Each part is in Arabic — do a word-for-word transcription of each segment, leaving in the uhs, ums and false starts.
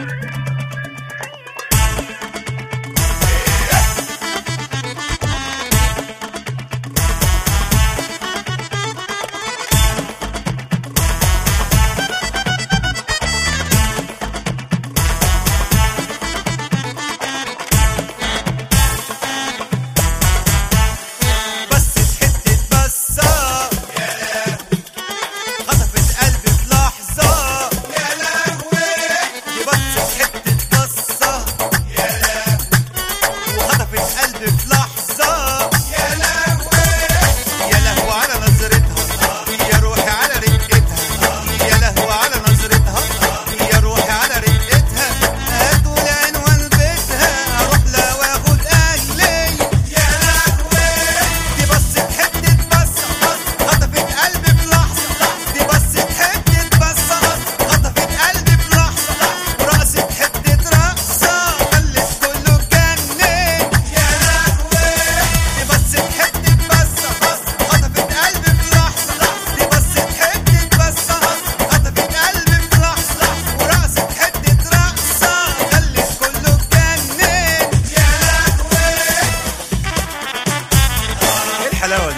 الحلاوه دي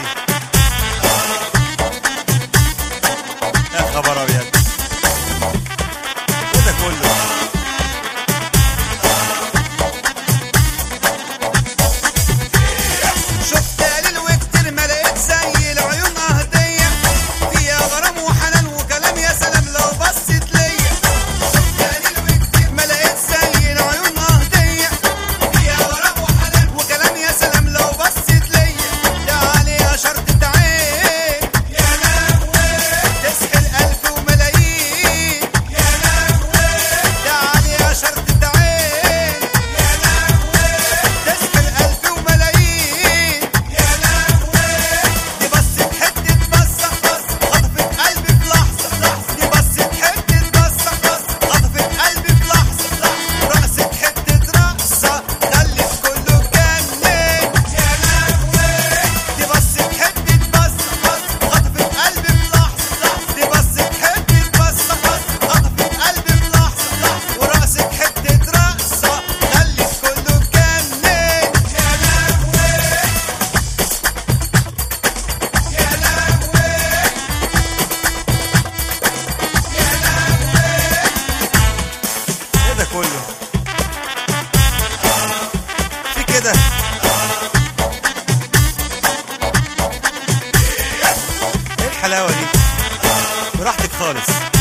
يا خبر ابيض. وده كله شفت قليل وكتير ما لقيت زي العيون هديه فيها غرام وحنان وكلام يا سلام لو بصت ليا. شفت قليل وكتير ما لقيت زي العيون هديه فيها غرام وحنان وكلام يا سلام لو بصت ليا. يا عليها شرطة عين يا لهوي تسحل ألف وملايين يا لهوي. يا عليها شرطة عين يا لهوي تسحل ألف وملايين يا لهوي. دي بصت حتة بصة بص خطفت قلبي في لحظة لحظة. دي بصت حتة بصة بص خطفت قلبي في لحظة لحظة. رقصت حتة رقصة خلت كله اتجنن يا لهوي. دي بصت حتة بصة بص خطفت قلبي في لحظة لحظة. دي بصت حتة بصة بص خطفت قلبي في لحظة لحظة. ورقصت حتة رقصة خلت كله اتجنن يا لهوي يا لهوي يا لهوي. ايه ده كله في كده؟ ايه الحلاوه دي؟ براحتك خالص.